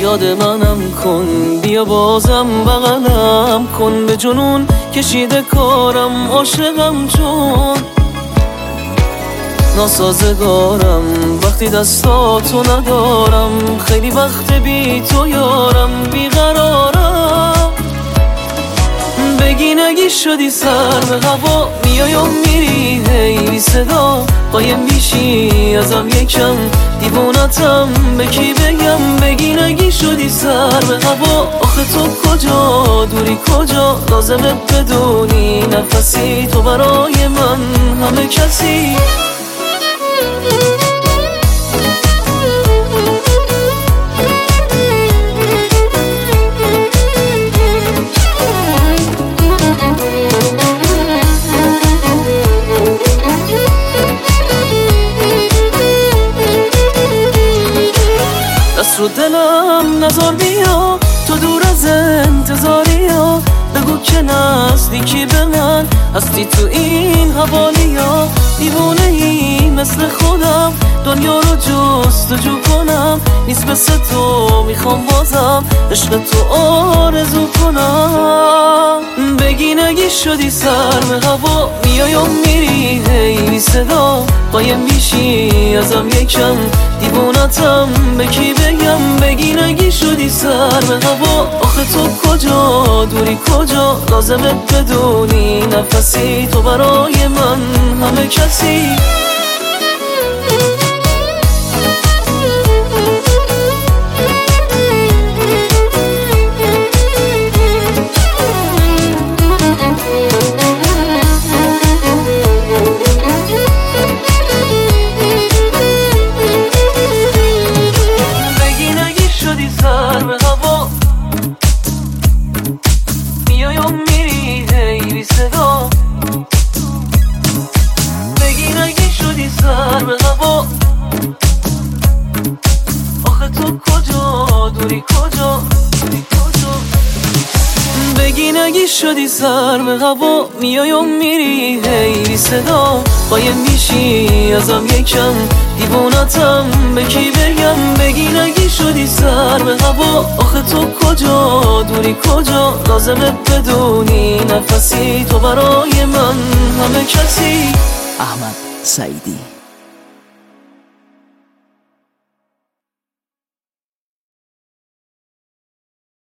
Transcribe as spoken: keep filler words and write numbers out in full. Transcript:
یاد منم کن، بیا بازم بغلم کن، به جنون کشیده کارم عاشقم چون ناسازگارم وقتی دستاتو ندارم، خیلی وقت بی تو یارم بیقرارم. بگی نگی شدی سر به هوا، میای و میری هی بی صدا، قایم میشی ازم یکم دیوونتم به کی بگم. بگی نگی شدی سر به هوا، آخه تو کجا دوری کجا، لازمه بدونی نفسی تو برای من همه کسی. دست رو دلم نزار بیا، تو دور از انتظاری ها، بگو که نزدیکی به من هستی تو این حوالی ها. دیوونه ای مثل خودم دنیا رو جستجو کنم، نیست مثل تو میخوام بازم عشق تو آرزو کنم. بگی نگی شدی سر به هوا، میای و میری هی بی صدا، قایم میشی ازم یکم دیوونتم به کی بگم. بگی نگی شدی سر به هوا، آخه تو کجا دوری کجا، لازمه بدونی نفسی تو برای من همه کسی. میای و میری هی بی صدا، بگی نگی شدی سر به هوا، آخه تو کجا دوری کجا دوری کجا. بگی نگی شدی سر به هوا، میای و میری هی بی صدا، قایم میشی ازم یکم دیوونتم به کی بگم. بگی نگی شدی سر به هوا، آخه تو کجا دوری کجا، لازمه بدونی نفسی تو برای من همه کسی. احمد سعیدی.